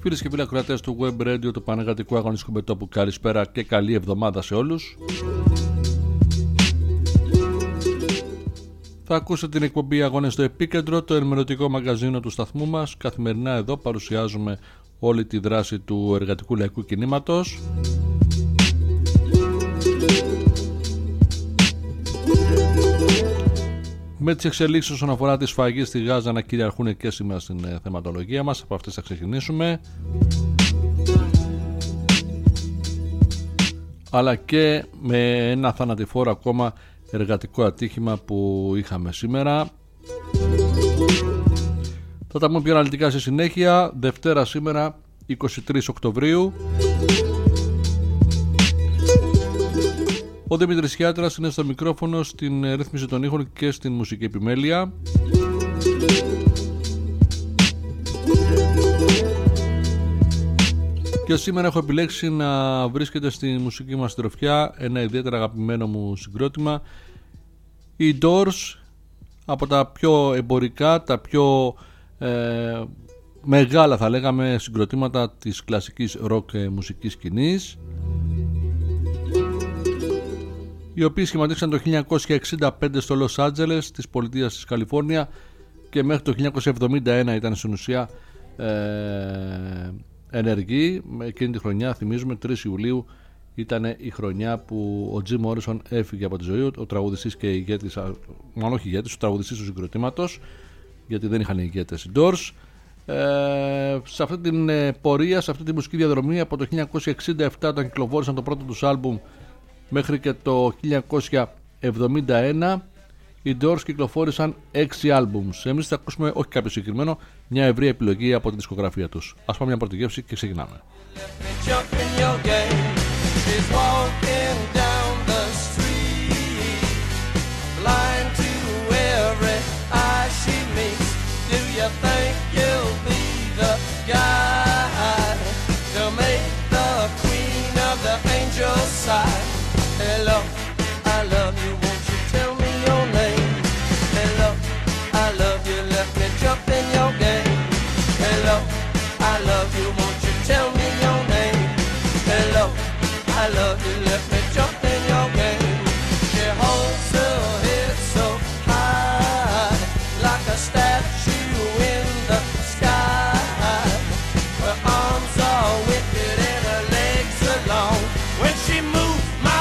Φίλες και φίλοι ακροατές του Web Radio, του Πανεργατικού Αγωνιστικού Μετώπου, καλησπέρα και καλή εβδομάδα σε όλους. Θα ακούσετε την εκπομπή Αγώνες στο Επίκεντρο, το ενημερωτικό μαγαζίνο του σταθμού μας. Καθημερινά εδώ παρουσιάζουμε όλη τη δράση του εργατικού λαϊκού κινήματος. Με τις εξελίξεις όσον αφορά τη σφαγή στη Γάζα να κυριαρχούν και σήμερα στην θεματολογία μας. Από αυτές θα ξεκινήσουμε. Αλλά και με ένα θανατηφόρο ακόμα εργατικό ατύχημα που είχαμε σήμερα. Θα τα πούμε πιο αναλυτικά στη συνέχεια. Δευτέρα σήμερα 23 Οκτωβρίου. Ο Δημήτρης Χιάτρας είναι στο μικρόφωνο, στην ρύθμιση των ήχων και στην μουσική επιμέλεια. Και σήμερα έχω επιλέξει να βρίσκεται στη μουσική μας τροφιά ένα ιδιαίτερα αγαπημένο μου συγκρότημα, οι Doors, από τα πιο εμπορικά, τα πιο μεγάλα θα λέγαμε συγκροτήματα της κλασικής ροκ μουσικής σκηνής, οι οποίοι σχηματίσαν το 1965 στο Λος Άντζελες της πολιτείας της Καλιφόρνια και μέχρι το 1971 ήταν στην ουσία ενεργοί. Εκείνη τη χρονιά, θυμίζουμε, 3 Ιουλίου ήταν η χρονιά που ο Τζιμ Μόρισον έφυγε από τη ζωή, ο τραγουδιστής και ηγέτης, μάλλον όχι ηγέτης, ο τραγουδιστής του συγκροτήματος, γιατί δεν είχαν ηγέτες οι Doors. Σε αυτή την πορεία, σε αυτή τη μουσική διαδρομή, από το 1967 όταν κυκλοφόρησαν το πρώτο τους άλμπουμ μέχρι και το 1971, οι Doors κυκλοφόρησαν 6 άλμπουμς. Εμείς θα ακούσουμε όχι κάποιο συγκεκριμένο, μια ευρία επιλογή από τη δισκογραφία τους. Ας πάμε μια πρώτη γεύση και ξεκινάμε. Hello, I love you, won't you tell me your name? Hello, I love you, let me jump in your game. Hello, I love you, won't you tell me your name? Hello, I love you, let me jump in your game. She holds her head so high, like a statue in the sky. Her arms are wicked and her legs are long. When she moves,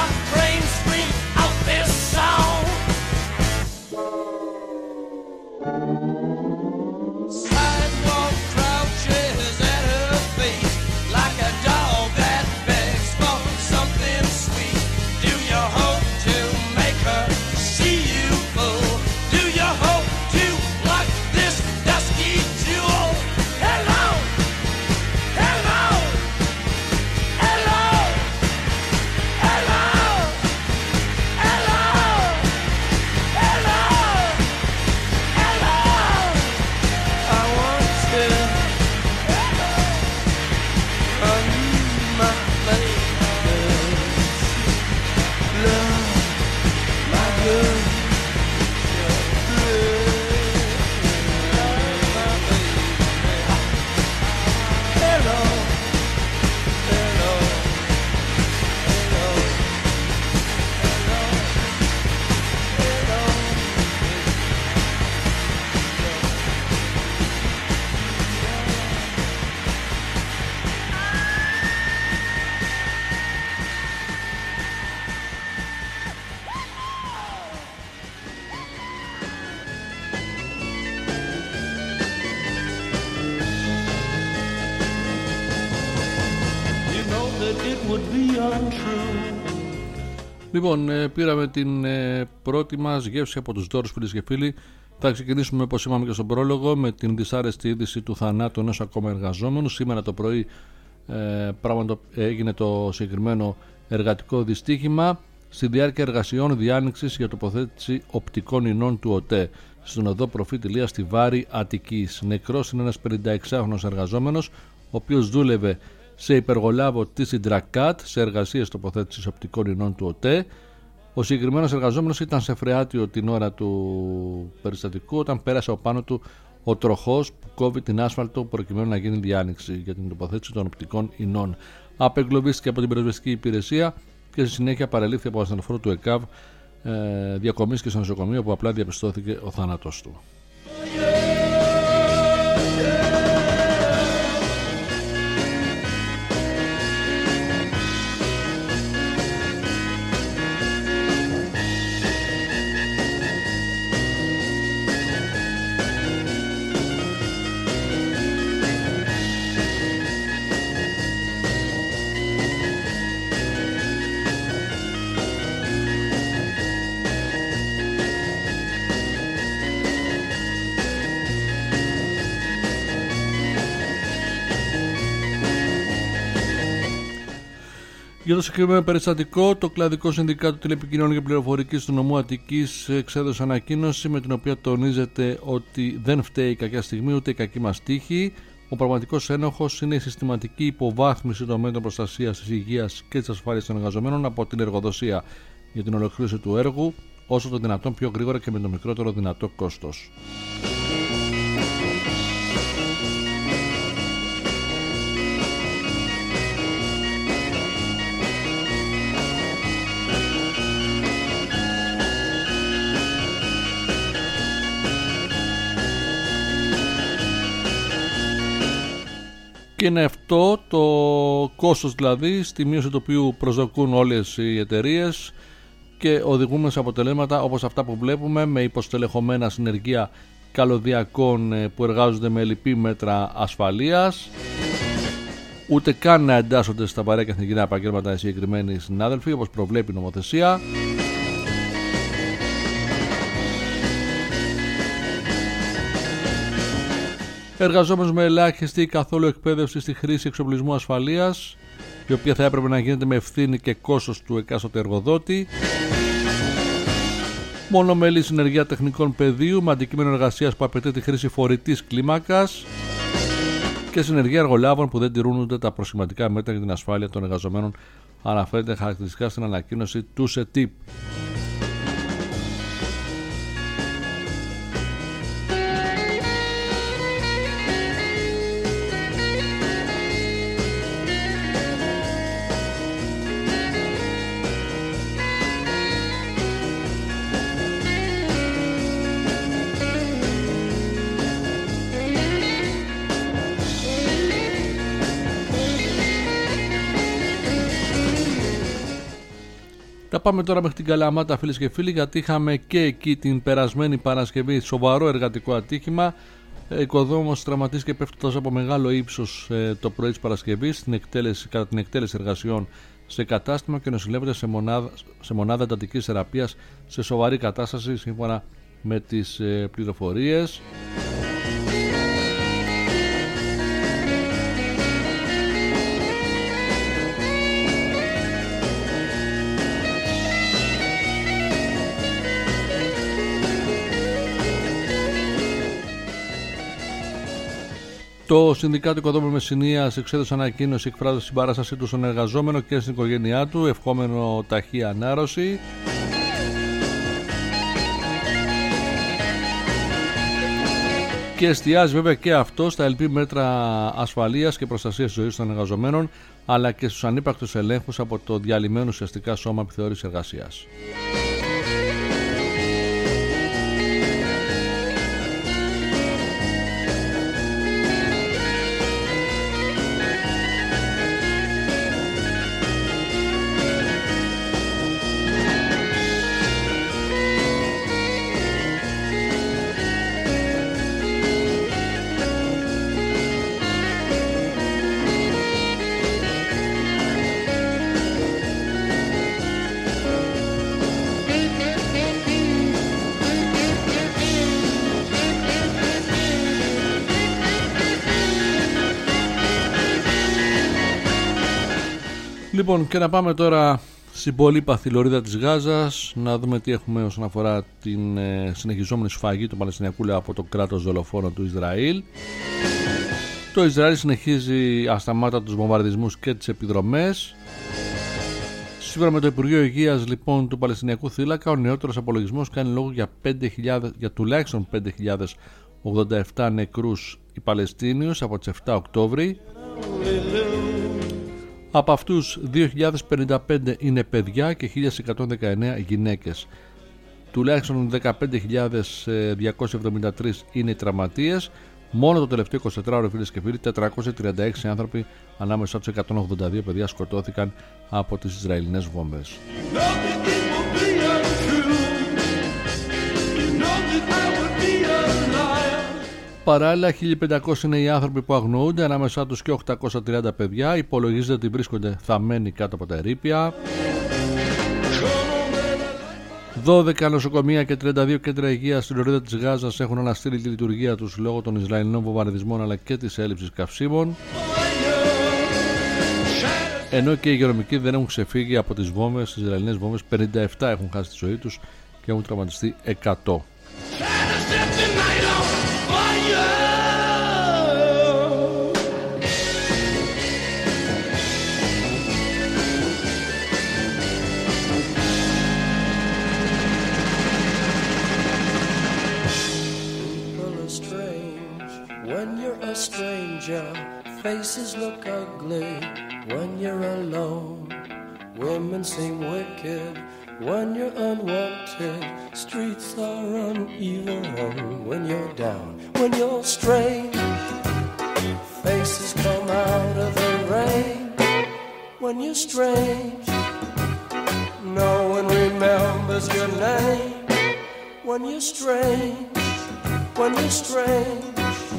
Λοιπόν, πήραμε την πρώτη μας γεύση από τους Doors, φίλες και φίλοι. Θα ξεκινήσουμε, όπως είπαμε και στον πρόλογο, με την δυσάρεστη είδηση του θανάτου ενός ακόμα εργαζόμενου. Σήμερα το πρωί έγινε το συγκεκριμένο εργατικό δυστύχημα στη διάρκεια εργασιών διάνοιξης για τοποθέτηση οπτικών ινών του ΟΤΕ στον οδό Προφήτη Ηλία στη Βάρη Αττικής. Νεκρός είναι ένας 56χρονος εργαζόμενος, ο οποίος δούλευε σε υπεργολάβο της Ιντρακάτ σε εργασίες τοποθέτησης οπτικών ινών του ΟΤΕ. Ο συγκεκριμένος εργαζόμενος ήταν σε φρεάτιο την ώρα του περιστατικού όταν πέρασε από πάνω του ο τροχός που κόβει την άσφαλτο προκειμένου να γίνει διάνοιξη για την τοποθέτηση των οπτικών ινών. Απεγκλωβίστηκε από την πυροσβεστική υπηρεσία και στη συνέχεια παρελήφθη από ασθενοφόρο του ΕΚΑΒ, διακομίστηκε στο νοσοκομείο, που απλά διαπιστώθηκε ο θάνατος του. Για το συγκεκριμένο περιστατικό, το Κλαδικό Συνδικάτο Τηλεπικοινωνιών και Πληροφορικής του Νομού Αττικής εξέδωσε ανακοίνωση με την οποία τονίζεται ότι δεν φταίει η κακιά στιγμή ούτε η κακή μας τύχη. Ο πραγματικός ένοχος είναι η συστηματική υποβάθμιση των μέτρων προστασίας της υγείας και της ασφάλειας των εργαζομένων από την εργοδοσία για την ολοκλήρωση του έργου, όσο το δυνατόν πιο γρήγορα και με το μικρότερο δυνατό κόστος. Και είναι αυτό το κόστος, δηλαδή στη μείωση του οποίου προσδοκούν όλες οι εταιρείες, και οδηγούμε σε αποτελέσματα όπως αυτά που βλέπουμε, με υποστελεχωμένα συνεργεία καλωδιακών που εργάζονται με ελλειπή μέτρα ασφαλείας, ούτε καν να εντάσσονται στα βαρέα και εθνικά επαγγέλματα οι συγκεκριμένοι συνάδελφοι όπως προβλέπει η νομοθεσία. Εργαζόμενους με ελάχιστη ή καθόλου εκπαίδευση στη χρήση εξοπλισμού ασφαλείας, η οποία θα έπρεπε να γίνεται με ευθύνη και κόστος του εκάστοτε εργοδότη. Μονομελή συνεργεία τεχνικών πεδίου με αντικείμενο εργασίας που απαιτεί τη χρήση φορητής κλίμακας. Και συνεργεία εργολάβων που δεν τηρούν ούτε τα προσχηματικά μέτρα για την ασφάλεια των εργαζομένων, αναφέρεται χαρακτηριστικά στην ανακοίνωση του ΣΕΤΙΠ. Θα πάμε τώρα μέχρι την Καλαμάτα, φίλες και φίλοι, γιατί είχαμε και εκεί την περασμένη Παρασκευή σοβαρό εργατικό ατύχημα. Οικοδόμος τραυματίστηκε πέφτοντας από μεγάλο ύψος το πρωί της Παρασκευής κατά την εκτέλεση εργασιών σε κατάστημα και νοσηλεύεται σε μονάδα εντατικής θεραπείας σε σοβαρή κατάσταση, σύμφωνα με τις πληροφορίες. Το Συνδικάτο Οικοδόμων Μεσσηνίας εξέδωσε ανακοίνωση εκφράζοντας την συμπαράστασή του στον εργαζόμενο και στην οικογένειά του, ευχόμενο ταχύ ανάρρωση. Και εστιάζει βέβαια και αυτό στα ελλειπή μέτρα ασφαλείας και προστασίας της ζωής των εργαζομένων, αλλά και στους ανύπαρκτους ελέγχους από το διαλυμένο ουσιαστικά σώμα επιθεώρησης εργασίας. Λοιπόν, και να πάμε τώρα στην πολύπαθη λωρίδα της Γάζας, να δούμε τι έχουμε όσον αφορά την συνεχιζόμενη σφαγή του Παλαιστινιακού λαού από το κράτος δολοφόνο του Ισραήλ. Το Ισραήλ συνεχίζει ασταμάτα τους βομβαρδισμούς και τις επιδρομές. Σύμφωνα με το Υπουργείο Υγείας λοιπόν του Παλαιστινιακού θύλακα, ο νεότερος απολογισμός κάνει λόγο για τουλάχιστον 5.000 87 νεκρούς οι Παλαιστίνιους από τις 7 Οκτώβρη. Από αυτούς 2.055 είναι παιδιά και 1.119 γυναίκες. Τουλάχιστον 15.273 είναι οι τραυματίες. Μόνο το τελευταίο 24ωρο, φίλες και φίλοι, 436 άνθρωποι ανάμεσα στους 182 παιδιά σκοτώθηκαν από τις Ισραηλινές βόμβες. Παράλληλα, 1.500 είναι οι άνθρωποι που αγνοούνται, ανάμεσά τους και 830 παιδιά. Υπολογίζεται ότι βρίσκονται θαμμένοι κάτω από τα ερείπια. 12 νοσοκομεία και 32 κέντρα υγείας στην λωρίδα της Γάζας έχουν αναστείλει τη λειτουργία τους λόγω των Ισραηλινών βομβαρδισμών αλλά και της έλλειψης καυσίμων. Ενώ και οι υγειονομικοί δεν έχουν ξεφύγει από τις βόμβες, τις Ισραηλινές βόμβες, 57 έχουν χάσει τη ζωή τους και έχουν τραυματιστεί 100. Stranger, faces look ugly when you're alone. Women seem wicked when you're unwanted. Streets are uneven when you're down. When you're strange, faces come out of the rain. When you're strange, no one remembers your name. When you're strange, when you're strange.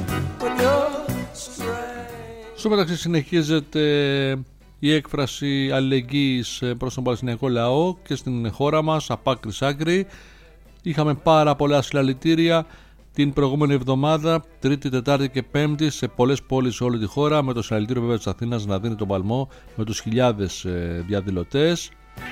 Στο μεταξύ συνεχίζεται η έκφραση αλληλεγγύης προς τον Παλαιστινιακό λαό και στην χώρα μας από άκρη σ' άκρη. Είχαμε πάρα πολλά συλλαλητήρια την προηγούμενη εβδομάδα, Τρίτη, Τετάρτη και Πέμπτη, σε πολλές πόλεις σε όλη τη χώρα, με το συλλαλητήριο βέβαια της Αθήνας να δίνει τον παλμό με τους χιλιάδες διαδηλωτές.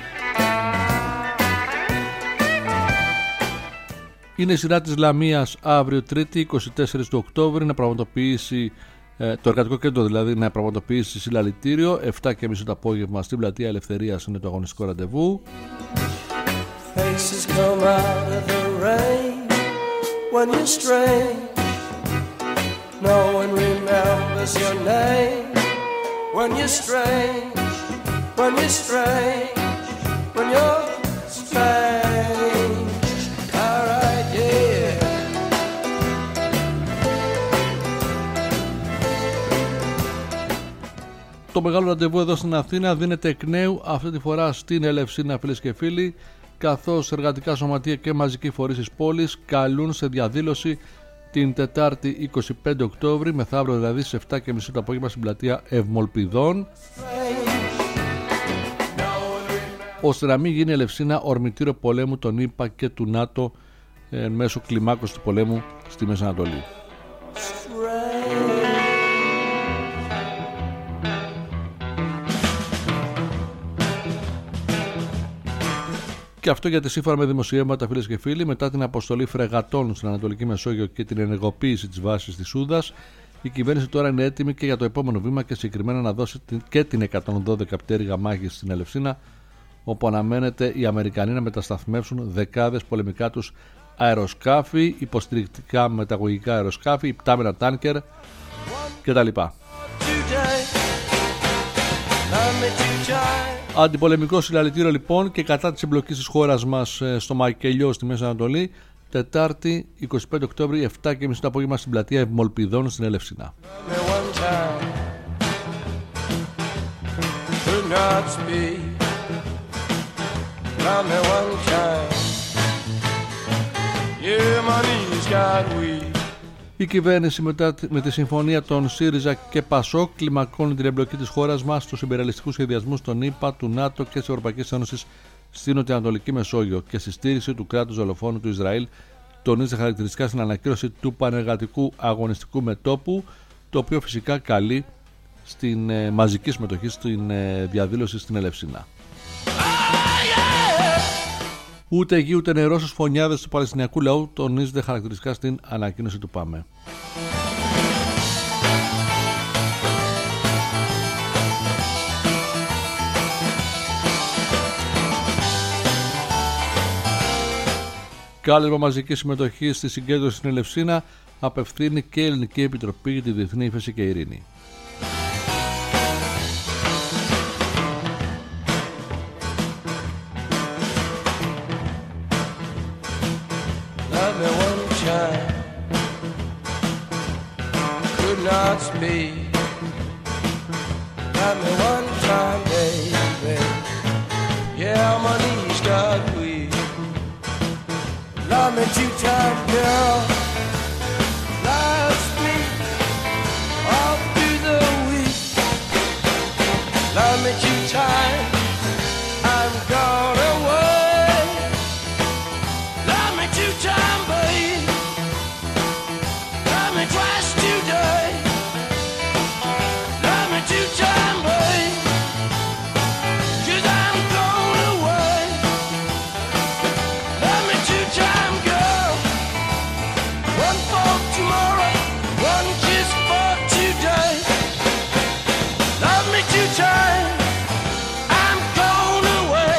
Είναι η σειρά της Λαμίας αύριο Τρίτη 24 του Οκτώβρη να πραγματοποιήσει το εργατικό κέντρο, δηλαδή να πραγματοποιήσει συλλαλητήριο 7:30 το απόγευμα στην Πλατεία Ελευθερίας. Είναι το αγωνιστικό ραντεβού. Το μεγάλο ραντεβού εδώ στην Αθήνα δίνεται εκ νέου αυτή τη φορά στην Ελευσίνα, φίλες και φίλοι, καθώς εργατικά σωματεία και μαζικοί φορείς της πόλης καλούν σε διαδήλωση την Τετάρτη 25 Οκτώβρη, μεθαύριο δηλαδή στις 7:30 το απόγευμα στην πλατεία Ευμολπιδών, ώστε να μην γίνει η Ελευσίνα ορμητήριο πολέμου των ΗΠΑ και του ΝΑΤΟ μέσω κλιμάκωσης του πολέμου στη Μέση Ανατολή. Και αυτό γιατί σύμφωνα με δημοσιεύματα, φίλες και φίλοι, μετά την αποστολή φρεγατών στην Ανατολική Μεσόγειο και την ενεργοποίηση της βάσης της Σούδας, η κυβέρνηση τώρα είναι έτοιμη και για το επόμενο βήμα και συγκεκριμένα να δώσει και την 112 πτέρυγα μάχης στην Ελευσίνα, όπου αναμένεται οι Αμερικανοί να μετασταθμεύσουν δεκάδες πολεμικά τους αεροσκάφη, υποστηρικτικά μεταγωγικά αεροσκάφη, υπτάμενα τάνκερ κτλ. Αντιπολεμικό συλλαλητήριο λοιπόν και κατά της εμπλοκής της χώρας μας στο Μακελιό στη Μέση Ανατολή, Τετάρτη 25 Οκτώβρη 7:30 το απόγευμα στην πλατεία Ευμολπιδών στην Ελευσίνα. Η κυβέρνηση μετά με τη συμφωνία των ΣΥΡΙΖΑ και ΠΑΣΟΚ κλιμακώνει την εμπλοκή της χώρας μας στους υπεραλιστικούς σχεδιασμούς των ΗΠΑ, του ΝΑΤΟ και της Ευρωπαϊκής Ένωσης στην Νοτιοανατολική Μεσόγειο και στη στήριξη του κράτους δολοφόνου του Ισραήλ, τονίζει χαρακτηριστικά στην ανακοίνωση του Πανεργατικού Αγωνιστικού Μετώπου, το οποίο φυσικά καλεί στην μαζική συμμετοχή στην διαδήλωση στην Ελευσίνα. Ούτε γη ούτε νερό στους φωνιάδες του Παλαιστινιακού λαού, τονίζεται χαρακτηριστικά στην ανακοίνωση του ΠΑΜΕ. Κάλεσμα μαζική συμμετοχή στη συγκέντρωση στην Ελευσίνα απευθύνει και η Ελληνική Επιτροπή για τη Διεθνή Ύφεση και Ειρήνη. Not speak. Got me one time, baby. Yeah, my knees got weak. Love me two times, girl. Last week, all through the week. Love me two times, I'm gone away. Love me two times, baby. Love me twice today. Two-time, babe, 'cause I'm going away. Love me two-time, girl. One for tomorrow, one kiss for today. Love me two-time, I'm going away.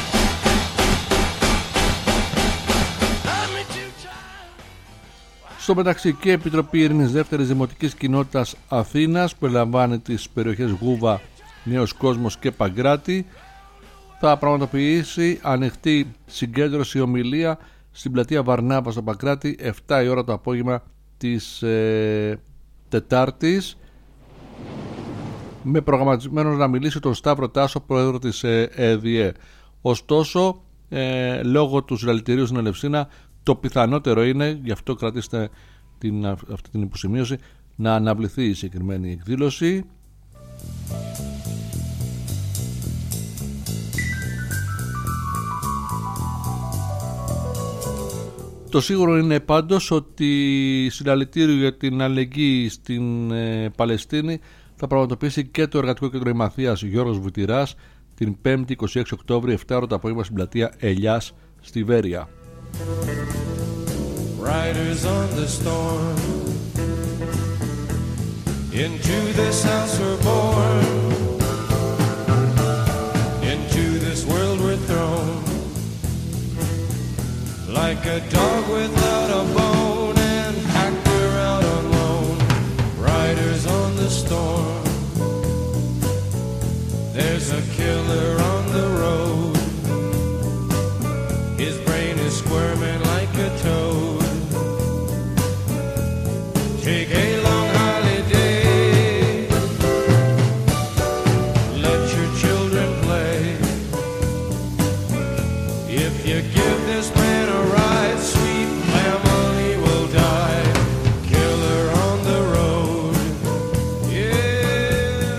Love me two-time. Στο μεταξύ, και η Επιτροπή Ειρήνης Δεύτερης Δημοτικής Κοινότητας Αθήνας, που περιλαμβάνει τις περιοχές Γούβα, Νέος Κόσμος και Παγκράτη, θα πραγματοποιήσει ανοιχτή συγκέντρωση ομιλία στην πλατεία Βαρνάβα στο Παγκράτη 7 η ώρα το απόγευμα της Τετάρτης, με προγραμματισμένο να μιλήσει τον Σταύρο Τάσο, πρόεδρο της ΕΔΙΕ. Ωστόσο, λόγω του συλλαλητηρίου στην Ελευσίνα, το πιθανότερο είναι, γι' αυτό κρατήστε αυτή την υποσημείωση, να αναβληθεί η συγκεκριμένη εκδήλωση. Το σίγουρο είναι πάντως ότι συλλαλητήριο για την αλληλεγγύη στην Παλαιστίνη θα πραγματοποιήσει και το Εργατικό Κέντρο Ημαθίας Γιώργος Βουτυράς την 5η 26 Οκτώβρη 7 ώρα το απόγευμα στην πλατεία Ελιάς στη Βέρεια. Riders on the storm, into this house we're born, into this world we're thrown, like a dog without a bone, and hacked we're out on loan. Riders on the storm, there's a killer on the road, his brain is squirming like a toad. Take a long holiday, let your children play. If you give this man a ride, sweet family will die. Killer on the road, yeah.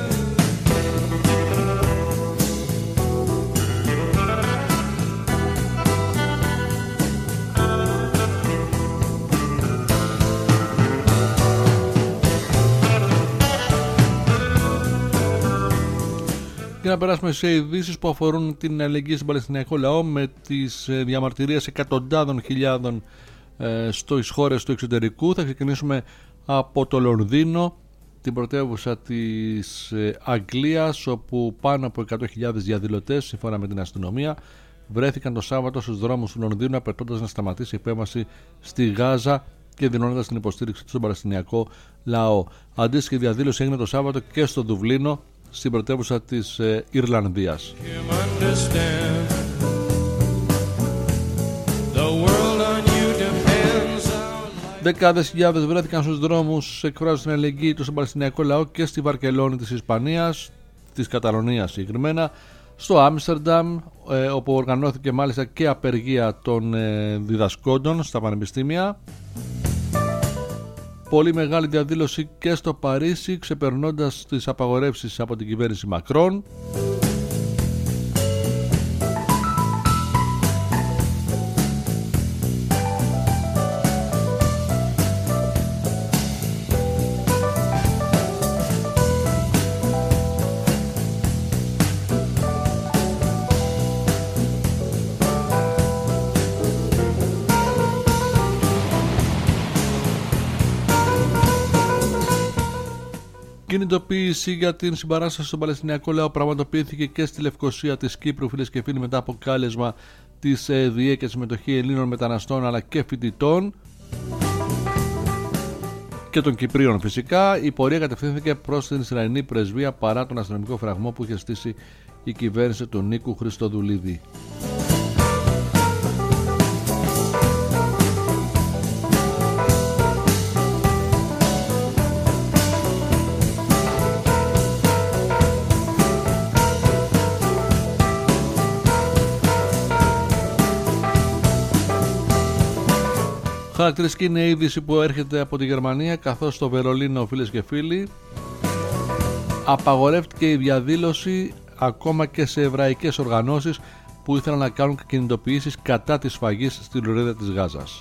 Και να περάσουμε σε ειδήσεις που αφορούν την αλληλεγγύη στον Παλαιστινιακό λαό, με τις διαμαρτυρίες εκατοντάδων χιλιάδων στις χώρες του εξωτερικού. Θα ξεκινήσουμε από το Λονδίνο, την πρωτεύουσα της Αγγλίας, όπου πάνω από 100.000 διαδηλωτές, σύμφωνα με την αστυνομία, βρέθηκαν το Σάββατο στους δρόμους του Λονδίνου, απαιτώντας να σταματήσει η επέμβαση στη Γάζα και δηλώνοντας την υποστήριξη του στον Παλαιστινιακό λαό. Αντίστοιχη διαδήλωση έγινε το Σάββατο και στο Δουβλίνο, στην πρωτεύουσα της Ιρλανδίας. Δεκάδες χιλιάδες βρέθηκαν στους δρόμους, εκφράζοντας την αλληλεγγύη του στον Παλαιστινιακό λαό και στη Βαρκελόνη της Ισπανίας, της Καταλωνίας συγκεκριμένα, στο Άμστερνταμ, όπου οργανώθηκε μάλιστα και απεργία των διδασκόντων στα πανεπιστήμια. Πολύ μεγάλη διαδήλωση και στο Παρίσι, ξεπερνώντας τις απαγορεύσεις από την κυβέρνηση Μακρόν. Κινητοποίηση για την συμπαράσταση στον Παλαιστινιακό λαό πραγματοποιήθηκε και στη Λευκοσία της Κύπρου, φίλες και φίλοι, μετά από κάλεσμα της ΔΙΕ και συμμετοχή Ελλήνων μεταναστών αλλά και φοιτητών. και των Κυπρίων φυσικά. Η πορεία κατευθύνθηκε προς την Ισραηλινή πρεσβεία παρά τον αστυνομικό φραγμό που είχε στήσει η κυβέρνηση του Νίκου Χριστοδουλίδη. Χαρακτηριστική είναι η είδηση που έρχεται από τη Γερμανία, καθώς στο Βερολίνο, φίλες και φίλοι, απαγορεύτηκε η διαδήλωση ακόμα και σε εβραϊκές οργανώσεις που ήθελαν να κάνουν κινητοποιήσεις κατά της σφαγής στη λωρίδα της Γάζας.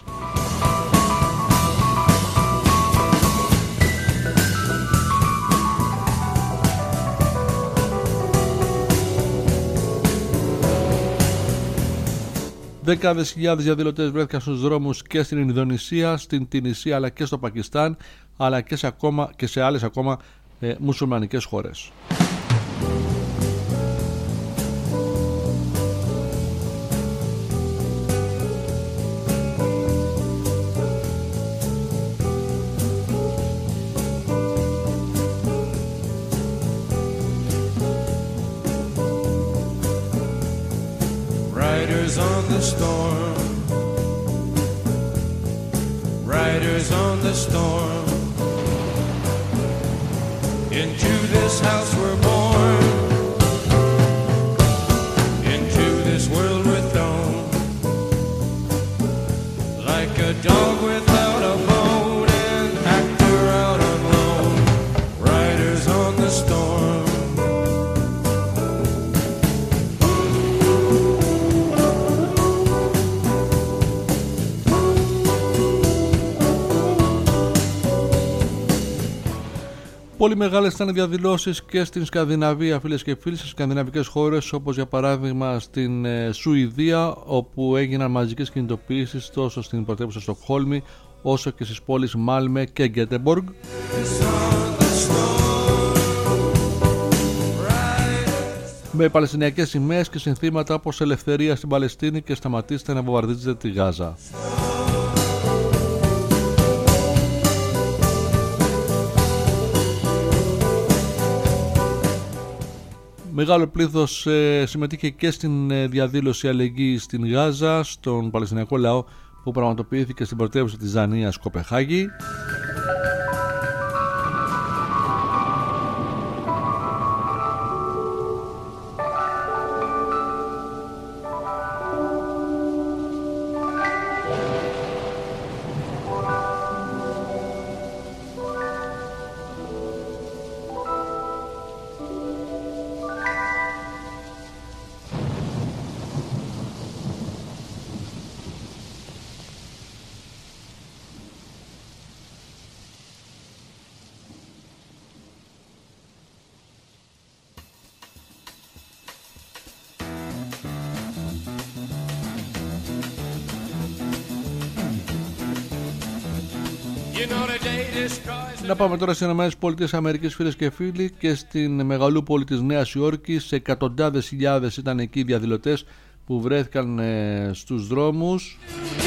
Δεκάδες χιλιάδες διαδηλωτές βρέθηκαν στους δρόμους και στην Ινδονησία, στην Τινησία αλλά και στο Πακιστάν, αλλά και σε άλλες ακόμα μουσουλμανικές χώρες. Riders on the storm, riders on the storm. Into this house we're born, into this world we're thrown, like a dog without a bone, an actor out on loan. Riders on the storm. Πολύ μεγάλες ήταν οι διαδηλώσεις και στην Σκανδιναβία, φίλες και φίλοι, στις σκανδιναβικές χώρες, όπως για παράδειγμα στην Σουηδία, όπου έγιναν μαζικές κινητοποιήσεις τόσο στην πρωτεύουσα Στοκχόλμη όσο και στις πόλεις Μάλμε και Γκέτεμποργκ. Με παλαιστινιακές σημαίες και συνθήματα όπως ελευθερία στην Παλαιστίνη και σταματήστε να βομβαρδίζετε τη Γάζα. Μεγάλο πλήθος συμμετείχε και στην διαδήλωση αλληλεγγύης στην Γάζα, στον Παλαιστινιακό λαό που πραγματοποιήθηκε στην πρωτεύουσα της Δανίας, Κοπεχάγη. Να πάμε τώρα στις ΗΠΑ, φίλες και φίλοι, και στην μεγαλούπολη της Νέας Υόρκης. Εκατοντάδες χιλιάδες ήταν εκεί οι διαδηλωτές που βρέθηκαν στους δρόμους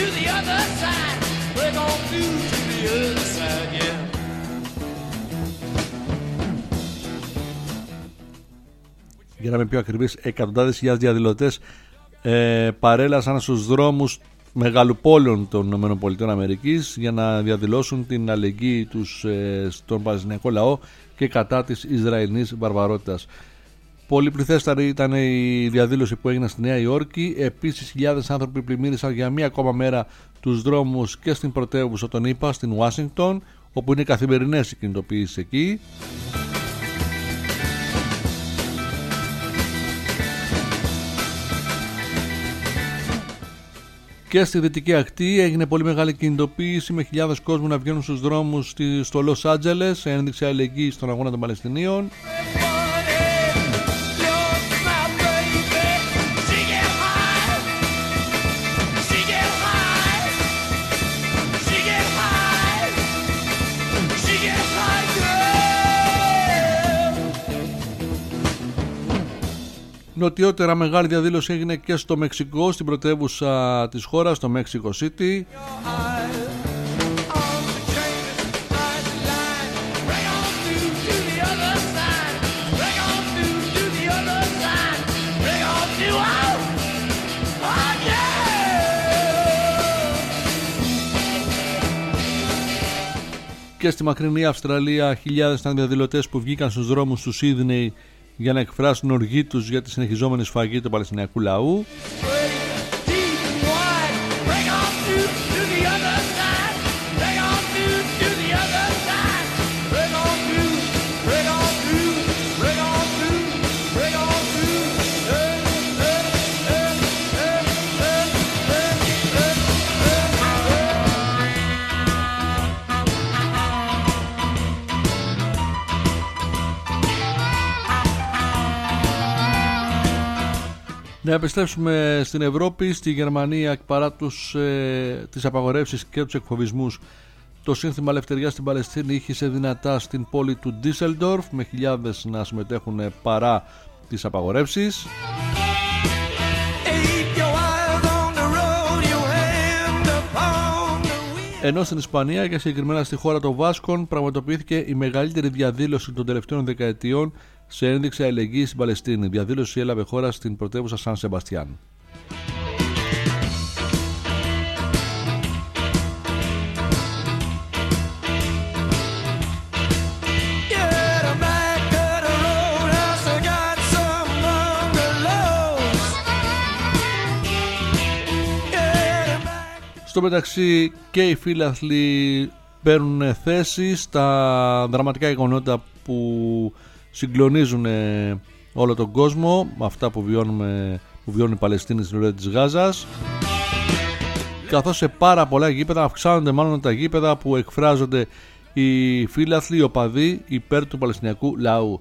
για να είμαι πιο ακριβής, εκατοντάδες χιλιάδες διαδηλωτές παρέλασαν στους δρόμους μεγαλοπόλεων των ΗΠΑ για να διαδηλώσουν την αλληλεγγύη τους στον παλαιστινιακό λαό και κατά της Ισραηλινής βαρβαρότητας. Πολυπληθέστατη ήταν η διαδήλωση που έγινε στη Νέα Υόρκη. Επίσης, χιλιάδες άνθρωποι πλημμύρισαν για μία ακόμα μέρα τους δρόμους και στην πρωτεύουσα των ΗΠΑ, στην Ουάσιγκτον, όπου είναι καθημερινές οι κινητοποιήσεις εκεί. Και στη Δυτική Ακτή έγινε πολύ μεγάλη κινητοποίηση με χιλιάδες κόσμου να βγαίνουν στους δρόμους στο Λος Άντζελες, ένδειξη αλληλεγγύης στον αγώνα των Παλαιστινίων. Νοτιότερα μεγάλη διαδήλωση έγινε και στο Μεξικό, στην πρωτεύουσα της χώρας, στο Mexico City. Και στη μακρινή Αυστραλία χιλιάδες ήταν διαδηλωτές που βγήκαν στους δρόμους του Σίδνεϊ για να εκφράσουν οργή τους για τη συνεχιζόμενη σφαγή του Παλαιστινιακού λαού. Να επιστρέψουμε στην Ευρώπη. Στη Γερμανία, παρά τις απαγορεύσεις και τους εκφοβισμούς, το σύνθημα ελευθερίας στην Παλαιστίνη ήχησε δυνατά στην πόλη του Ντίσελντορφ, με χιλιάδες να συμμετέχουν παρά τις απαγορεύσεις. Ενώ στην Ισπανία και συγκεκριμένα στη χώρα των Βάσκων πραγματοποιήθηκε η μεγαλύτερη διαδήλωση των τελευταίων δεκαετιών σε ένδειξη αλληλεγγύης στην Παλαιστίνη. Η διαδήλωση έλαβε χώρα στην πρωτεύουσα Σαν Σεμπαστιάν. Στο μεταξύ και οι φίλαθλοι παίρνουν θέση στα δραματικά γεγονότα που συγκλονίζουν όλο τον κόσμο, με αυτά που βιώνουν οι Παλαιστίνοι στην ουρά της Γάζας, καθώς σε πάρα πολλά γήπεδα αυξάνονται μάλλον τα γήπεδα που εκφράζονται οι φίλαθλοι, οι οπαδοί υπέρ του Παλαιστινιακού λαού.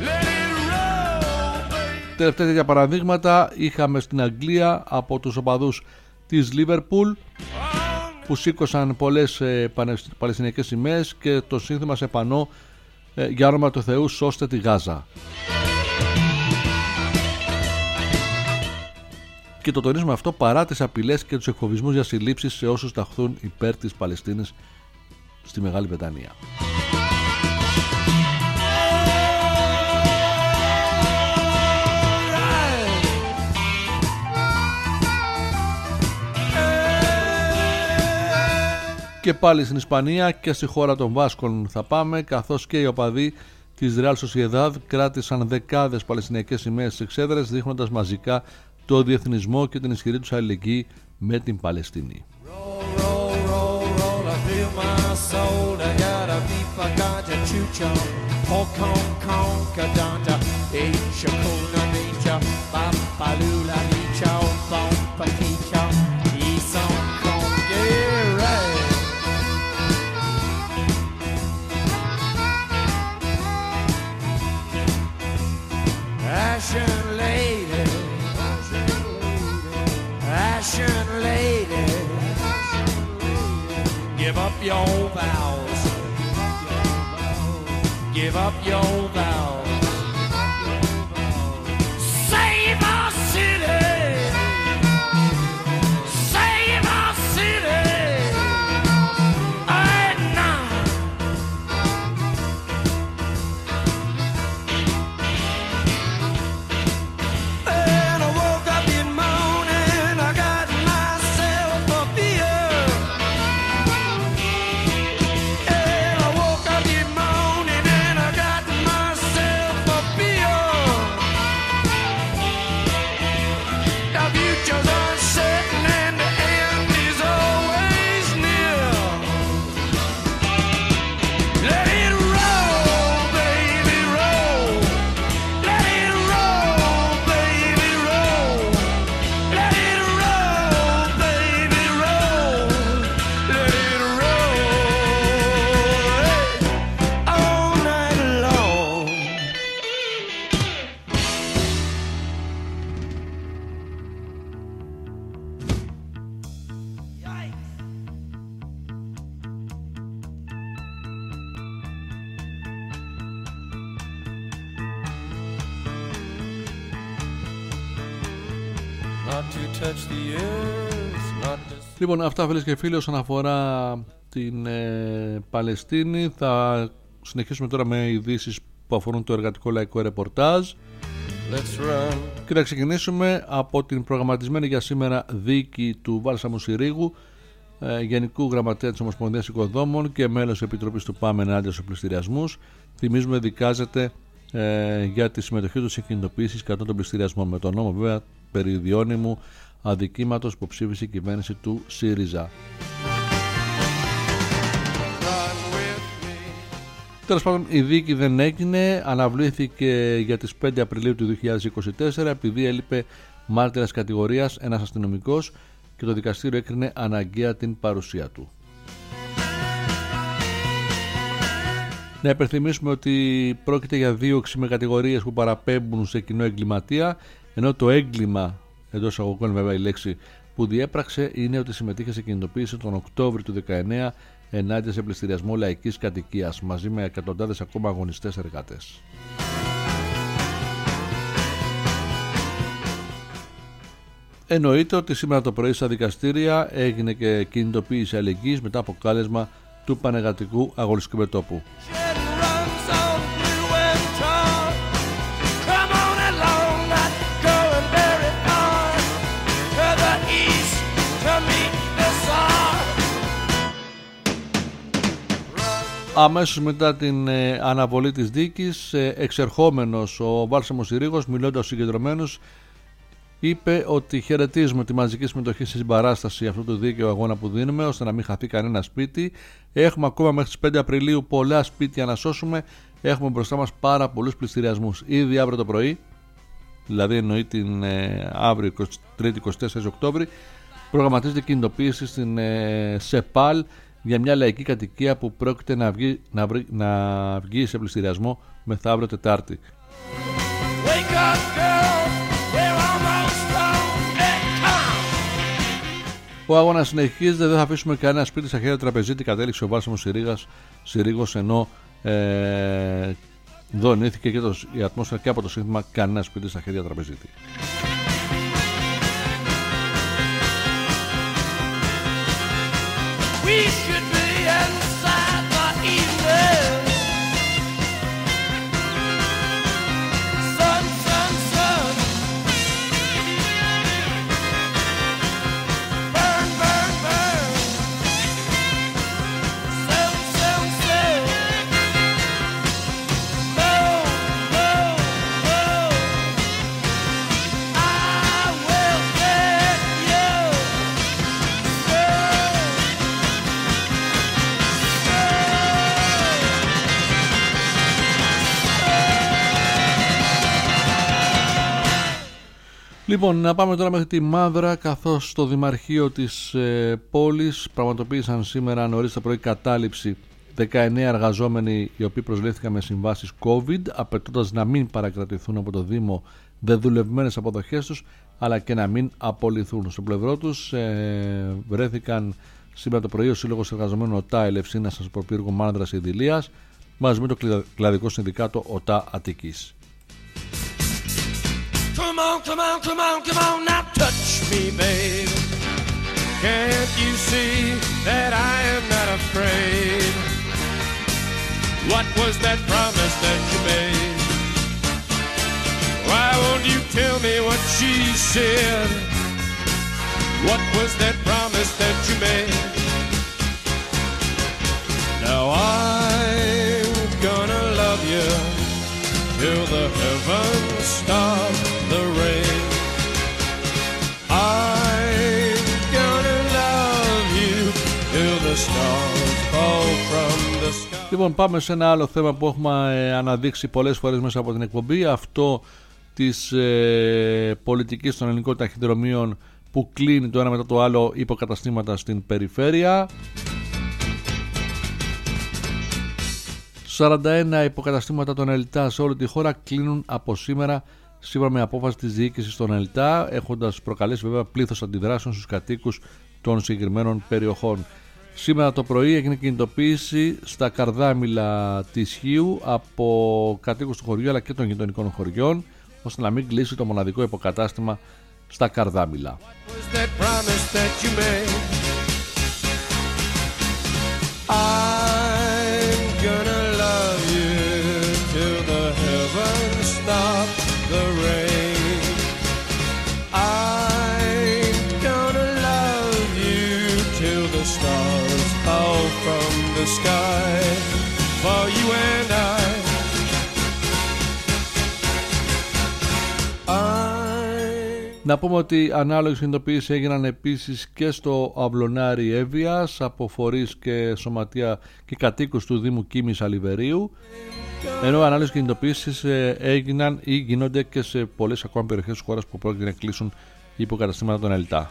Τελευταία τέτοια παραδείγματα είχαμε στην Αγγλία από τους οπαδούς της Λίβερπουλ που σήκωσαν πολλές παλαιστινιακές σημαίες και το σύνθημα σε πανό για όνομα του Θεού σώστε τη Γάζα. Και το τονίζουμε αυτό παρά τις απειλές και τους εκφοβισμούς για συλλήψεις σε όσους ταχθούν υπέρ της Παλαιστίνης στη Μεγάλη Βρετανία. Και πάλι στην Ισπανία και στη χώρα των Βάσκων θα πάμε, καθώς και οι οπαδοί της Real Sociedad κράτησαν δεκάδες παλαιστινιακές σημαίες στις εξέδρες, δείχνοντας μαζικά το διεθνισμό και την ισχυρή τους αλληλεγγύη με την Παλαιστίνη. Ashen lady, give up your vows. Give up your vows. Save our city. Save our city. At night. And I woke up in morning, I got myself a beer. And I woke up in morning and I got myself a beer. The future's uncertain and the end is always near. Let it roll, baby, roll. Let it roll, baby, roll. Let it roll, baby, roll. Let it roll all night long. Not to touch the earth, not to... Λοιπόν, αυτά φίλες και φίλοι όσον αφορά την Παλαιστίνη. Θα συνεχίσουμε τώρα με ειδήσεις που αφορούν το εργατικό λαϊκό ρεπορτάζ Let's run. και θα ξεκινήσουμε από την προγραμματισμένη για σήμερα δίκη του Βάλσαμου Συρίγου Γενικού Γραμματέα της Ομοσπονδίας Οικοδόμων και μέλος Επιτροπής του ΠΑΜ ενάντια στους πληστηριασμούς. Θυμίζουμε, δικάζεται για τη συμμετοχή του σε κινητοποιήσεις κατά τον πληστηριασμό, με τον νόμο βέβαια περί ιδιώνυμου αδικήματος που ψήφισε η κυβέρνηση του ΣΥΡΙΖΑ. Τέλος πάντων, η δίκη δεν έγινε, αναβλήθηκε για τις 5 Απριλίου του 2024 επειδή έλειπε μάρτυρας κατηγορίας ένας αστυνομικός και το δικαστήριο έκρινε αναγκαία την παρουσία του. Να υπενθυμίσουμε ότι πρόκειται για δίωξη με κατηγορίες που παραπέμπουν σε κοινό εγκληματία, ενώ το έγκλημα, εντός εισαγωγικών βέβαια η λέξη, που διέπραξε είναι ότι συμμετείχε σε κινητοποίηση τον Οκτώβριο του 19 ενάντια σε πληστηριασμό λαϊκής κατοικίας μαζί με εκατοντάδες ακόμα αγωνιστές εργάτες. Εννοείται ότι σήμερα το πρωί στα δικαστήρια έγινε και κινητοποίηση αλληλεγγύης μετά από κάλεσμα του Πανεργατικού Αγωνιστικού Μετώπου. Αμέσως μετά την αναβολή της δίκης, εξερχόμενος ο Βάλσαμος Συρίγος, μιλώντας στους συγκεντρωμένους, είπε ότι χαιρετίζουμε τη μαζική συμμετοχή στη συμπαράσταση αυτού του δίκαιου αγώνα που δίνουμε, ώστε να μην χαθεί κανένα σπίτι. Έχουμε ακόμα μέχρι τις 5 Απριλίου πολλά σπίτια να σώσουμε. Έχουμε μπροστά μας πάρα πολλούς πληστηριασμούς. Ήδη αύριο το πρωί, δηλαδή εννοεί την αύριο 23-24 Οκτώβρη, προγραμματίζεται κινητοποίηση στην ΣΕΠΑΛ για μια λαϊκή κατοικία που πρόκειται να βγει σε πληστηριασμό μεθαύριο Τετάρτη. Ο αγώνας συνεχίζεται, δεν θα αφήσουμε κανένα σπίτι στα χέρια του τραπεζίτη, κατέληξε ο Βάλσαμος Συρίγος, ενώ δονήθηκε και η ατμόσφαιρα και από το σύνθημα κανένα σπίτι στα χέρια του τραπεζίτη. We should be inside the evening. Sun, sun, sun. Burn, burn, burn. Sell, sell, sell. Blow, blow, blow. I will get you. Λοιπόν, να πάμε τώρα μέχρι τη Μαύρα, καθώς στο Δημαρχείο της πόλης πραγματοποίησαν σήμερα νωρίς το πρωί κατάληψη 19 εργαζόμενοι οι οποίοι προσλήφθηκαν με συμβάσεις COVID, απαιτώντας να μην παρακρατηθούν από το Δήμο δεδουλευμένες αποδοχές τους, αλλά και να μην απολυθούν. Στο πλευρό τους βρέθηκαν σήμερα το πρωί ο Σύλλογος Εργαζομένων ΟΤΑ Ελευσίνας στο προπύργο Μάνδρας Ιδηλίας μαζί με το κλαδικό συνδικάτο ΟΤΑ Αττικής. Come on, come on, come on, come on, now touch me, babe. Can't you see that I am not afraid? What was that promise that you made? Why won't you tell me what she said? What was that promise that you made? Now I'm gonna love you till the heavens stop the rain. I'm gonna love you till the stars fall from the sky. Λοιπόν, πάμε σε ένα άλλο θέμα που έχουμε αναδείξει πολλές φορές μέσα από την εκπομπή, αυτό της πολιτικής των ελληνικών ταχυδρομείων που κλείνει το ένα μετά το άλλο υποκαταστήματα στην περιφέρεια. 41 υποκαταστήματα των ΕΛΤΑ σε όλη τη χώρα κλείνουν από σήμερα, σύμφωνα με απόφαση της διοίκησης των ΕΛΤΑ, έχοντας προκαλέσει βέβαια πλήθος αντιδράσεων στους κατοίκους των συγκεκριμένων περιοχών. Σήμερα το πρωί έγινε κινητοποίηση στα καρδάμιλα της Χίου από κατοίκους του χωριού αλλά και των γειτονικών χωριών, ώστε να μην κλείσει το μοναδικό υποκατάστημα στα καρδάμιλα. Να πούμε ότι ανάλογες κινητοποιήσεις έγιναν επίσης και στο Αυλωνάρι Εύβοιας από φορείς και σωματεία και κατοίκους του Δήμου Κίμης Αλιβερίου, ενώ ανάλογες κινητοποιήσεις έγιναν ή γίνονται και σε πολλές ακόμα περιοχές της χώρας που πρόκειται να κλείσουν υποκαταστήματα των ΕΛΤΑ.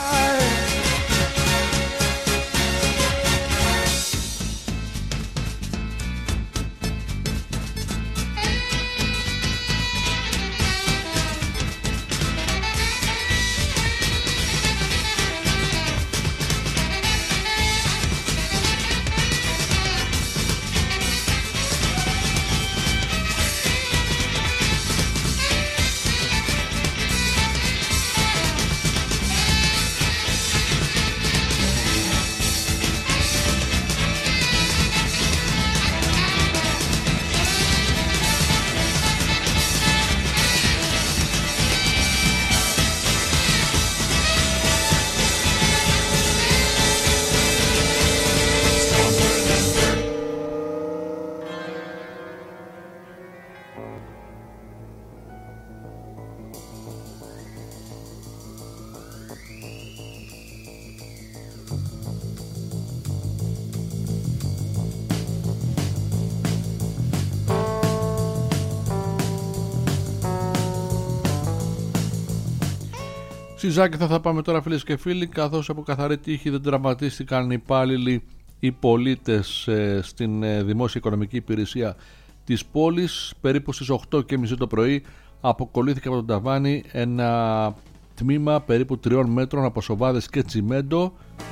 Στη Ζάκη θα πάμε τώρα, φίλες και φίλοι, καθώς από καθαρή τύχη δεν τραυματίστηκαν οι υπάλληλοι, οι πολίτες στην Δημόσια Οικονομική Υπηρεσία της πόλης. Περίπου στις 8:30 το πρωί αποκολλήθηκε από τον ταβάνι ένα τμήμα περίπου 3 μέτρων από σοβάδες και τσιμέντο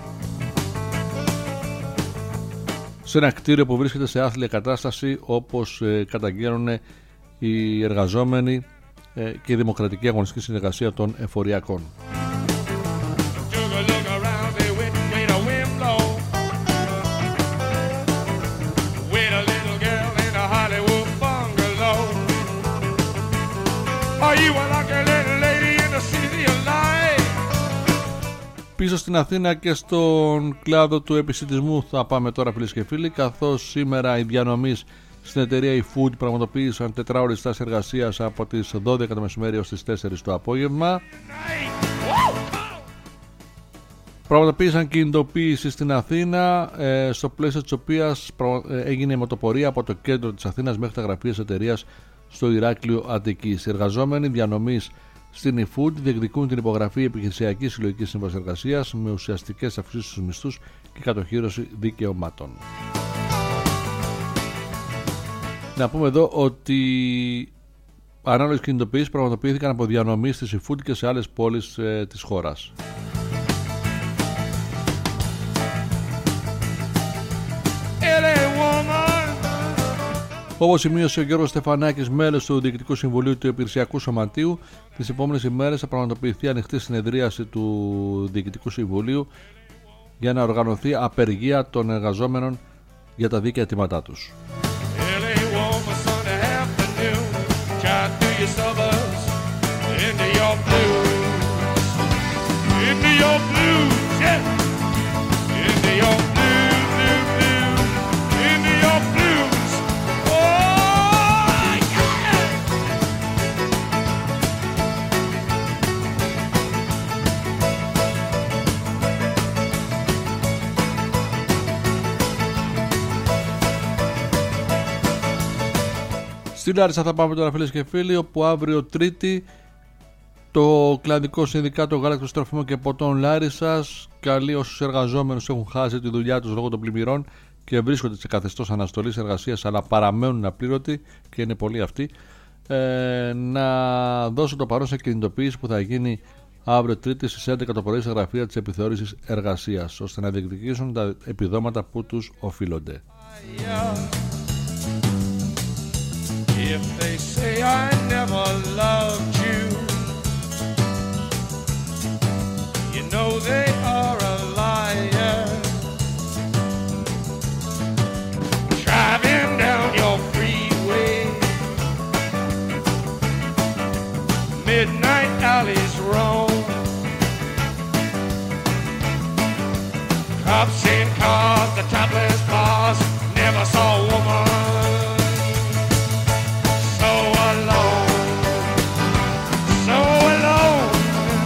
σε ένα κτίριο που βρίσκεται σε άθλια κατάσταση, όπως καταγγέλνουν οι εργαζόμενοι και η Δημοκρατική Αγωνιστική Συνεργασία των Εφοριακών. Πίσω στην Αθήνα και στον κλάδο του επισιτισμού θα πάμε τώρα, φίλες και φίλοι, καθώς σήμερα οι διανομείς στην εταιρεία eFood πραγματοποίησαν 4ωρες στάση εργασίας από τις 12 το μεσημέρι ως τις 4 το απόγευμα. Πραγματοποίησαν κινητοποίηση στην Αθήνα, στο πλαίσιο της οποίας έγινε μοτοπορία από το κέντρο της Αθήνας μέχρι τα γραφεία της εταιρείας στο Ηράκλειο Αττικής. Οι εργαζόμενοι διανομείς στην eFood διεκδικούν την υπογραφή επιχειρησιακής συλλογικής σύμβασης εργασίας με ουσιαστικές αυξήσεις στους μισθούς και κατοχύρωση δικαιωμάτων. Να πούμε εδώ ότι ανάλογες κινητοποιήσεις πραγματοποιήθηκαν από διανομείς της eFood και σε άλλες πόλεις της χώρας. Όπως σημείωσε ο Γιώργος Στεφανάκης, μέλος του Διοικητικού Συμβουλίου του Υπηρεσιακού Σωματείου, τις επόμενες ημέρες θα πραγματοποιηθεί ανοιχτή συνεδρίαση του Διοικητικού Συμβουλίου για να οργανωθεί απεργία των εργαζόμενων για τα δίκαια αιτήματά τους. Στην Λάρισα θα πάμε τώρα, φίλες και φίλοι, όπου αύριο Τρίτη το Κλαδικό Συνδικάτο Γάλακτος, Τροφίμων και Ποτών Λάρισσας καλεί όσους εργαζόμενους έχουν χάσει τη δουλειά τους λόγω των πλημμυρών και βρίσκονται σε καθεστώς αναστολής εργασίας αλλά παραμένουν απλήρωτοι, και είναι πολλοί αυτοί, να δώσουν το παρόν σε κινητοποίηση που θα γίνει αύριο Τρίτη στις 11 το πρωί στα γραφεία της επιθεώρησης εργασίας, ώστε να διεκδικήσουν τα επιδόματα που τους οφείλονται. If they say I never loved you, you know they are a liar. Driving down your freeway, midnight alleys roam, cops in cars, the topless bars, never saw a woman so alone, so alone.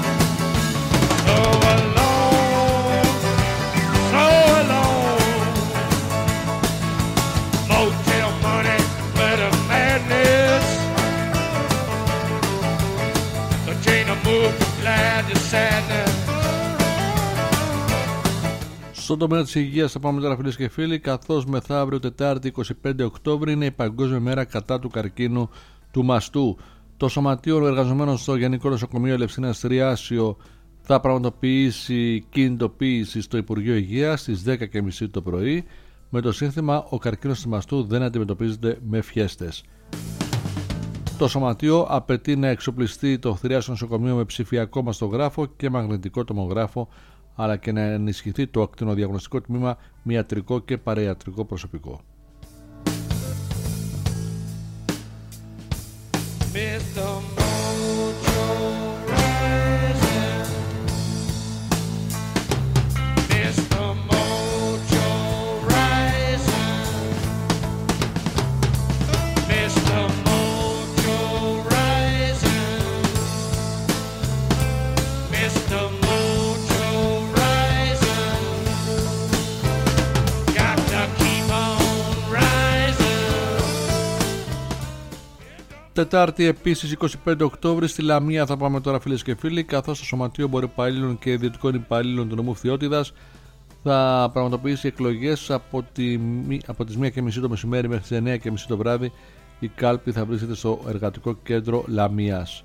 Στον τομέα της υγείας θα πάμε τώρα, φίλες και φίλοι, καθώς μεθαύριο Τετάρτη 25 Οκτώβρη είναι η Παγκόσμια Μέρα κατά του καρκίνου του μαστού. Το Σωματείο Εργαζομένων στο Γενικό Νοσοκομείο Ελευσίνας Τριάσιο θα πραγματοποιήσει κινητοποίηση στο Υπουργείο Υγείας στις 10.30 το πρωί με το σύνθημα «Ο καρκίνος του μαστού δεν αντιμετωπίζεται με φιέστες». Το Σωματείο απαιτεί να εξοπλιστεί το Θηριάσιο Νοσοκομείο με ψηφιακό μαστογράφο και μαγνητικό τομογράφο, αλλά και να ενισχυθεί το ακτινοδιαγνωστικό τμήμα με ιατρικό και παραϊατρικό προσωπικό. Τετάρτη επίσης 25 Οκτώβρη στη Λαμία θα πάμε τώρα, φίλες και φίλοι, καθώς το Σωματείο Εμπορυπαλλήλων και Ιδιωτικών Υπαλλήλων του νομού Φθιώτιδας θα πραγματοποιήσει εκλογές από τις 1.30 το μεσημέρι μέχρι τις 9.30 το βράδυ. Η κάλπη θα βρίσκεται στο Εργατικό Κέντρο Λαμίας.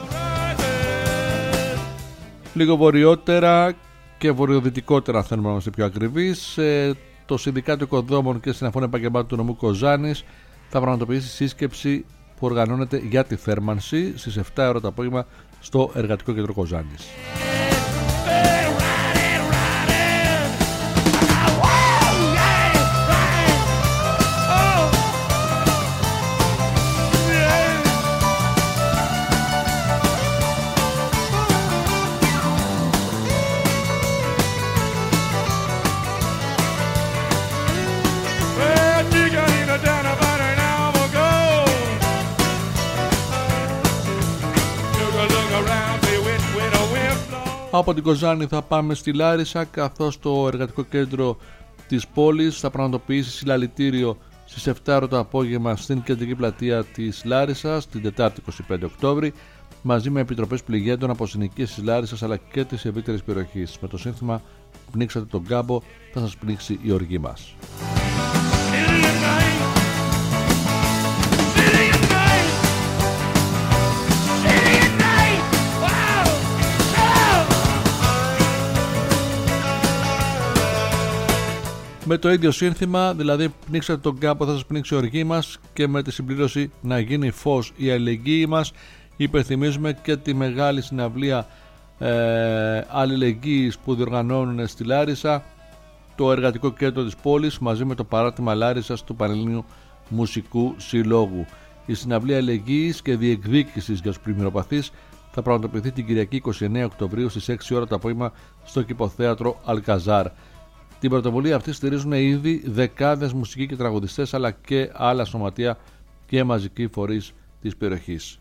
Λίγο βορειότερα και βορειοδυτικότερα, αν θέλουμε να είμαστε πιο ακριβείς, το Συνδικάτο Οικοδόμων και Συναφών Επαγγελμάτων του νομού Κοζάνης θα πραγματοποιήσει σύσκεψη που οργανώνεται για τη θέρμανση στις 7 ώρα το απόγευμα στο Εργατικό Κέντρο Κοζάνης. Από την Κοζάνη θα πάμε στη Λάρισα, καθώς το Εργατικό Κέντρο της πόλης θα πραγματοποιήσει συλλαλητήριο στις 7 ώρα το απόγευμα στην κεντρική πλατεία της Λάρισσας την Τετάρτη 25 Οκτώβρη, μαζί με επιτροπές πληγέντων από συνοικίες της Λάρισσας αλλά και της ευρύτερης περιοχής. Με το σύνθημα «Πνίξατε τον κάμπο, θα σας πνίξει η οργή μας». Με το ίδιο σύνθημα, δηλαδή πνίξατε τον κάμπο, θα σας πνίξει η οργή μας, και με τη συμπλήρωση να γίνει φως η αλληλεγγύη μας, υπενθυμίζουμε και τη μεγάλη συναυλία αλληλεγγύης που διοργανώνουν στη Λάρισα το Εργατικό Κέντρο της πόλης μαζί με το παράρτημα Λάρισσας του Πανελλήνιου Μουσικού Συλλόγου. Η συναυλία αλληλεγγύης και διεκδίκησης για τους πλημμυροπαθείς θα πραγματοποιηθεί την Κυριακή 29 Οκτωβρίου στις 6 ώρα το απόγευμα στο Κηποθέατρο Αλκαζάρ. Την πρωτοβουλία αυτή στηρίζουν ήδη δεκάδες μουσικοί και τραγουδιστές αλλά και άλλα σωματεία και μαζικοί φορείς της περιοχής.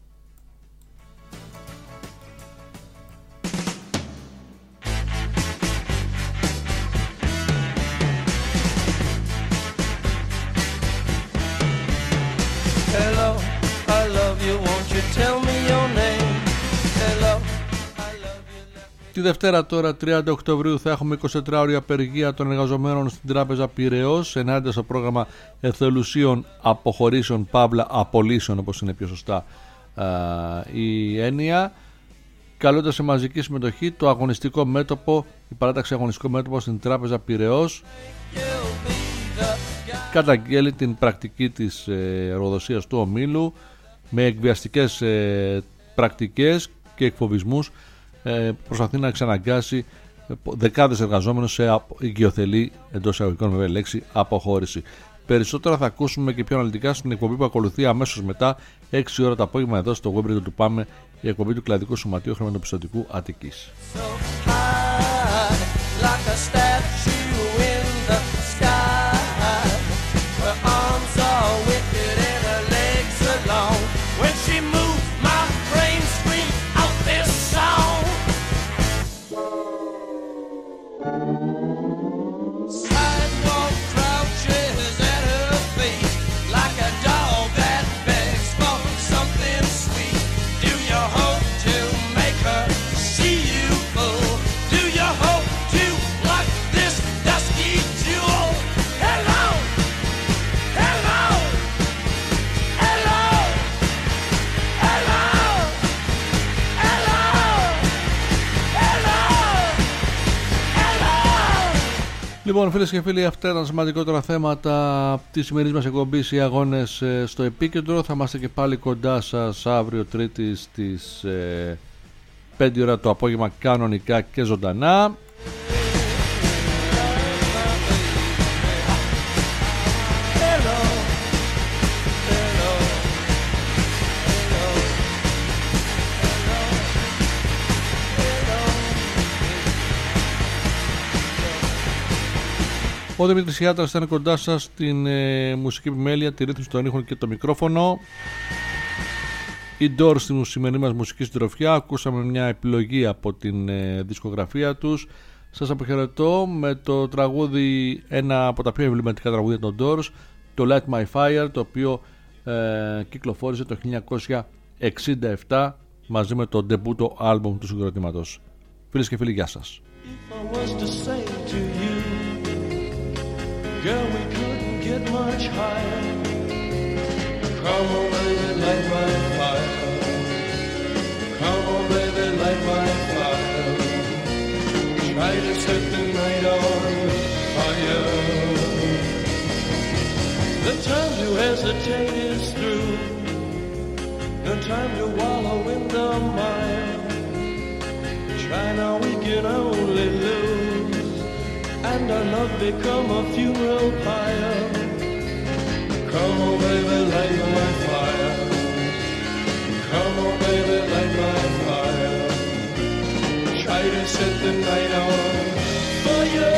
Hello, I love you, won't you tell me your name? Hello, I love you. Τη Δευτέρα τώρα 30 Οκτωβρίου θα έχουμε 24ωρη απεργία των εργαζομένων στην Τράπεζα Πειραιώς ενάντια στο πρόγραμμα εθελουσίων αποχωρήσεων, παύλα απολύσεων όπως είναι πιο σωστά η έννοια, καλώντας σε μαζική συμμετοχή το αγωνιστικό μέτωπο, η παράταξη αγωνιστικό μέτωπο στην Τράπεζα Πειραιώς καταγγέλει την πρακτική της εργοδοσίας του ομίλου με εκβιαστικές πρακτικές και εκφοβισμούς. Προσπαθεί να εξαναγκάσει δεκάδες εργαζόμενους σε οικειοθελή, εντός εισαγωγικών βέβαια λέξη, αποχώρηση. Περισσότερα θα ακούσουμε και πιο αναλυτικά στην εκπομπή που ακολουθεί αμέσως μετά, 6 ώρα το απόγευμα, εδώ στο web radio του ΠΑΜΕ, η εκπομπή του Κλαδικού Σωματείου Χρηματοπιστωτικού Αττικής. Λοιπόν, φίλες και φίλοι, αυτά ήταν σημαντικότερα θέματα της σημερινής μας εκπομπής, οι αγώνες στο επίκεντρο. Θα είμαστε και πάλι κοντά σας αύριο Τρίτη στις 5 ώρα το απόγευμα, κανονικά και ζωντανά. Ο Δημήτρης Ιάτρας ήταν κοντά σας στην μουσική επιμέλεια, τη ρύθμιση των ήχων και το μικρόφωνο. Οι Doors στην σημερινή μας μουσική συντροφιά. Ακούσαμε μια επιλογή από την δισκογραφία τους. Σας αποχαιρετώ με το τραγούδι, ένα από τα πιο εμβληματικά τραγούδια των Doors, το Light My Fire, το οποίο κυκλοφόρησε το 1967 μαζί με το ντεμπούτο άλμπουμ του συγκροτήματος. Φίλες και φίλοι, γεια σας. Girl, we couldn't get much higher. Come on, baby, light my fire. Come on, baby, light my fire. Try to set the night on fire. The time to hesitate is through. No time to wallow in the mire. Try now, we can only lose. And our love become a funeral pyre. Come on, baby, light my fire. Come on, baby, light my fire. Try to set the night on fire.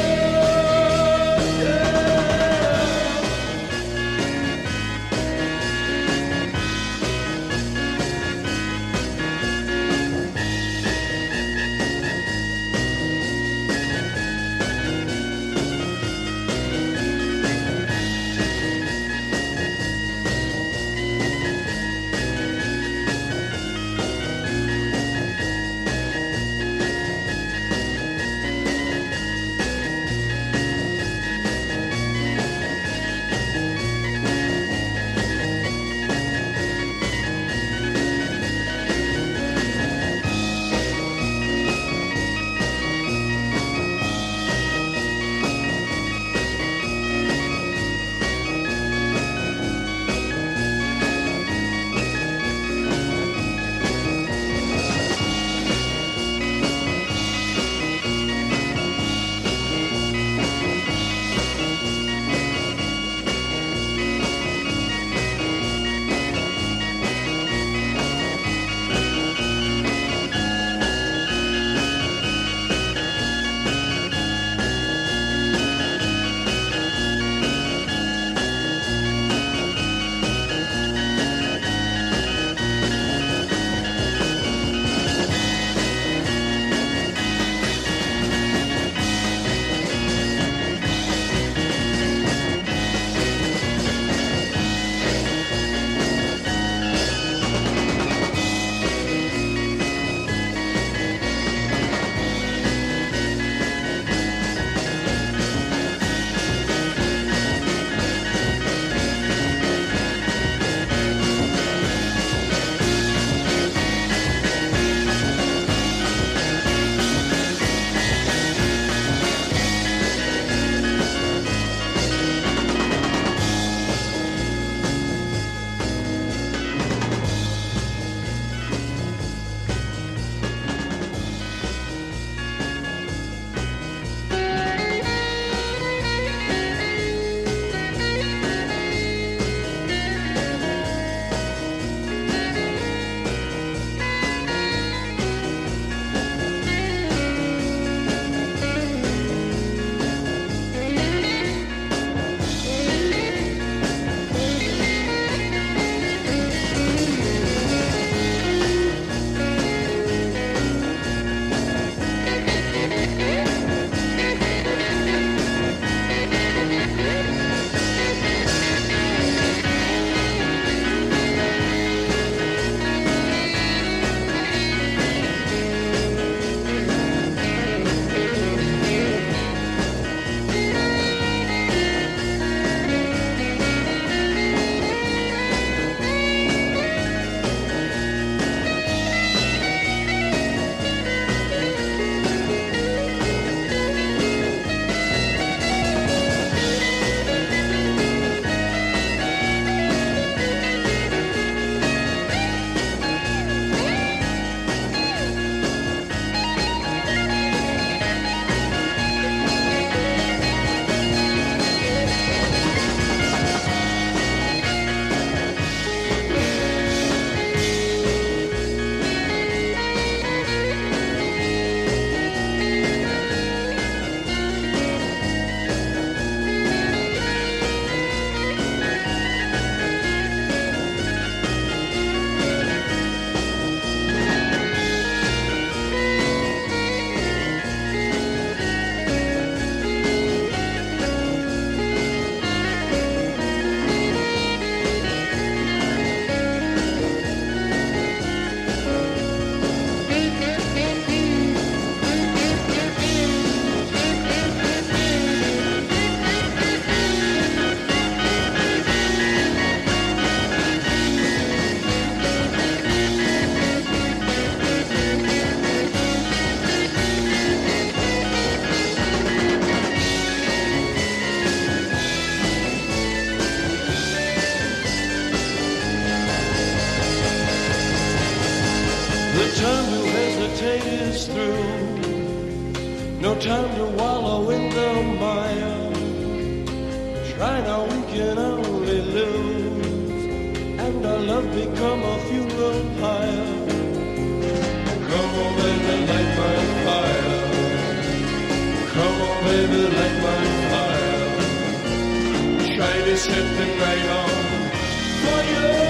time to hesitate is through. No time to wallow in the mire. Try now, we can only lose, and our love become a funeral pyre. Come on, baby, light my fire. Come on, baby, light my fire. Try to set the night on for you.